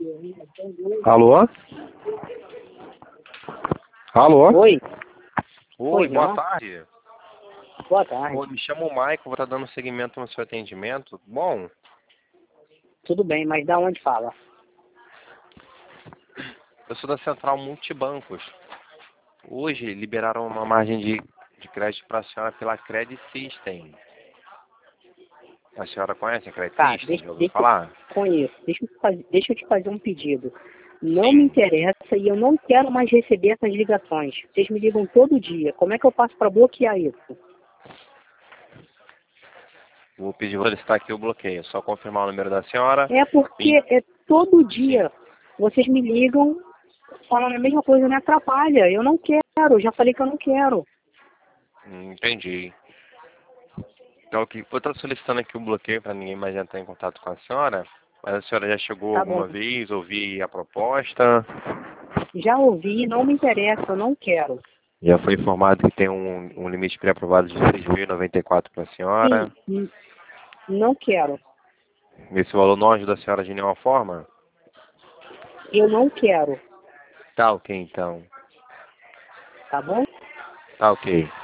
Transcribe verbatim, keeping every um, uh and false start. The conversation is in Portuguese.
Alô? Alô? Oi. Oi, Oi, boa não? tarde. Boa tarde. Oi, me chamo Maicon, vou estar dando seguimento no seu atendimento. Bom, Tudo bem, mas da onde fala? eu sou da Central Multibancos. Hoje liberaram uma margem de, de crédito para a senhora pela Credit System. A senhora conhece a Credit Tá, System? deixa, Já ouviu deixa, falar? conheço. Deixa eu, te faz- deixa eu te fazer um pedido. Não me Sim. interessa e eu não quero mais receber essas ligações. Vocês me ligam todo dia. Como é que eu faço para bloquear isso? Vou pedir para solicitar aqui o bloqueio. Só confirmar o número da senhora. É E, porque é todo sim, dia vocês me ligam falando a mesma coisa, me atrapalha. Eu não quero, já falei que eu não quero. hum, entendi. Então, ok, vou estar solicitando aqui o bloqueio para ninguém mais entrar em contato com a senhora. Mas a senhora já chegou Tá bom. alguma vez, ouvi a proposta? Já ouvi, não me interessa, eu não quero. Já foi informado que tem um, um limite pré-aprovado de seis mil e noventa e quatro para a Sim, senhora. n- não quero. Esse valor não ajuda a senhora de nenhuma forma? Eu não quero, Tá ok, então. tá bom? Tá ok.